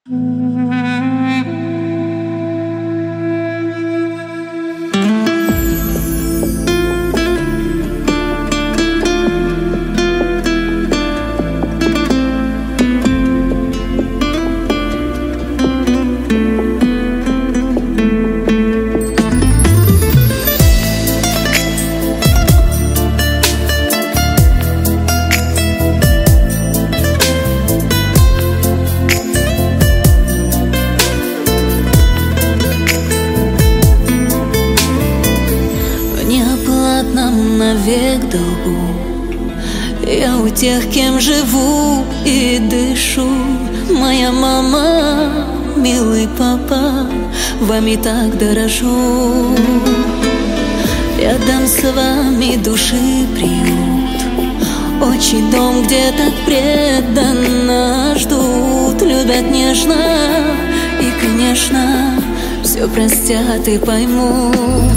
Навек долгу я у тех, кем живу и дышу. Моя мама, милый папа, вами так дорожу. Рядом с вами души приют, отчий дом, где так преданно ждут. Любят нежно и, конечно, все простят и поймут.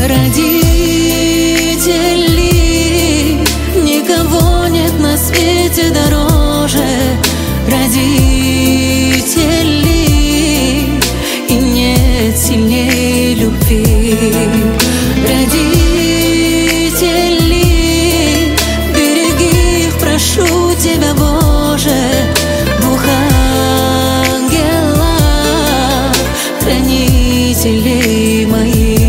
Родители, никого нет на свете дороже родителей, и нет сильнее любви. Родители, береги их, прошу тебя, Боже, дух ангелов, хранителей моих.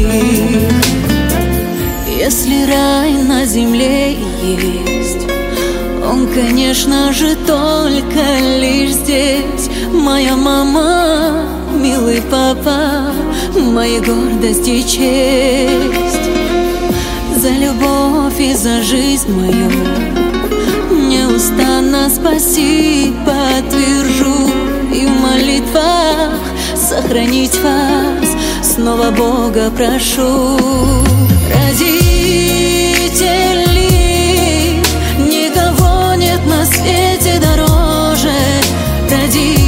Если рай на земле есть, он, конечно же, только лишь здесь. Моя мама, милый папа, моя гордость и честь. За любовь и за жизнь мою неустанно спасибо твержу. И в молитвах сохранить вас снова Бога прошу. Родители, никого нет на свете дороже родителей.